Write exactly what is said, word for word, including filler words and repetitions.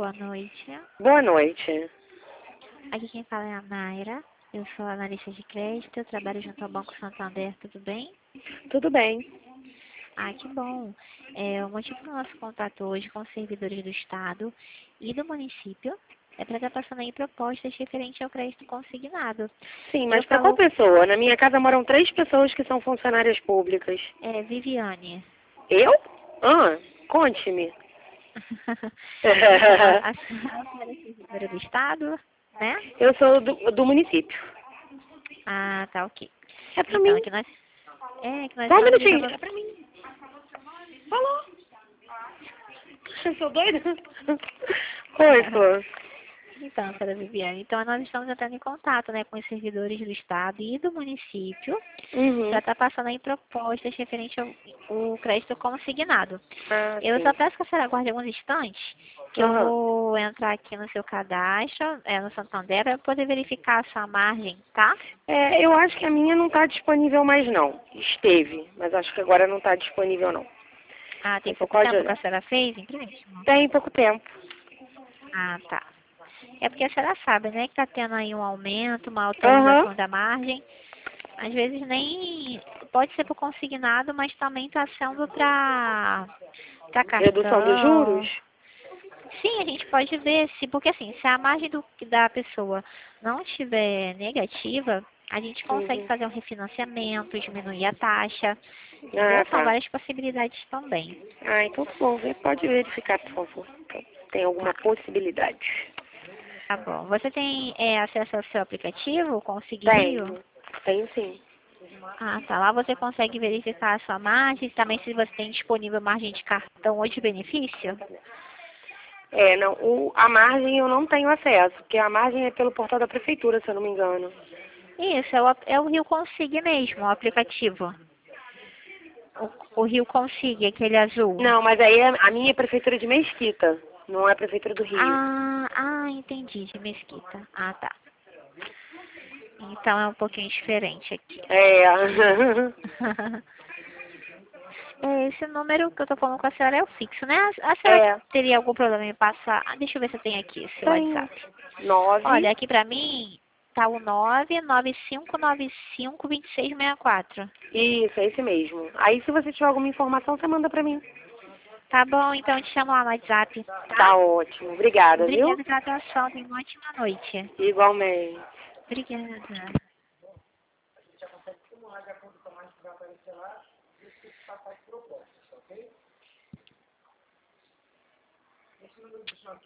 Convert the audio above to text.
boa noite. Boa noite. Aqui quem fala é a Mayra. Eu sou analista de crédito, eu trabalho junto ao Banco Santander, tudo bem? Tudo bem. Ah, que bom. É, o motivo do nosso contato hoje com os servidores do Estado e do município é para estar passando aí propostas referentes ao crédito consignado. Sim, mas Eu para qual falo, pessoa? Na minha casa moram três pessoas que são funcionárias públicas. é, Viviane. Eu? Ah, conte-me. Então, a, a senhora é servidora do Estado, né? Eu sou do, do município. Ah, tá, ok. É pra Então, mim. aqui nós, é, que nós Só um estamos minutinho. ligando. É pra mim. Falou. Eu sou doida? Oi, pô. Então, senhora Viviane, então nós estamos entrando em contato, né, com os servidores do Estado e do município para Uhum. estar passando aí propostas referentes ao, ao crédito consignado. Ah, Eu só sim. peço que a senhora aguarde alguns instantes, que eu Aham. vou entrar aqui no seu cadastro, é, no Santander, para poder verificar a sua margem, tá? É, eu acho que a minha não está disponível mais não. Esteve, mas acho que agora não está disponível não. Ah, tem Aí você pouco pode tempo que a olhar. senhora fez empréstimo? Tem pouco tempo. Ah, tá. É porque a senhora sabe, né, que está tendo aí um aumento, uma Aham. atualização da margem. Às vezes nem pode ser para consignado, mas também está sendo para para Redução dos juros? cartão. Sim, a gente pode ver se, porque assim, se a margem do, da pessoa não estiver negativa, a gente consegue Uhum. fazer um refinanciamento, diminuir a taxa, Ah, entendeu? São tá. várias possibilidades também. Ah, então tá bom. Vê- Pode verificar, por favor. Tem alguma Tá, possibilidade? tá bom. Você tem é, acesso ao seu aplicativo, Consegui Rio? Tenho. Tenho sim. Ah, tá. Lá você consegue verificar a sua margem, também se você tem disponível margem de cartão ou de benefício. É, não, o, a margem eu não tenho acesso, porque a margem é pelo portal da prefeitura, se eu não me engano. Isso, é o, ap- é o Rio Consig mesmo, o aplicativo. O, o Rio Consig, aquele azul. Não, mas aí a a minha é prefeitura de Mesquita, não é a prefeitura do Rio. Ah, ah, entendi, de Mesquita. Ah, tá. Então é um pouquinho diferente aqui. É. É, esse número que eu tô falando com a senhora é o fixo, né? A, a senhora É. teria algum problema em passar? Ah, deixa eu ver se eu tenho aqui seu Tenho. WhatsApp. Nove. Olha, aqui pra mim tá o nove nove cinco nove cinco dois seis seis quatro. Isso, é esse mesmo. Aí se você tiver alguma informação, você manda pra mim. Tá bom, então eu te chamo lá no WhatsApp, tá? Tá ótimo. Obrigada, viu? Obrigada pela atenção, tenha uma ótima noite. Igualmente. Obrigada.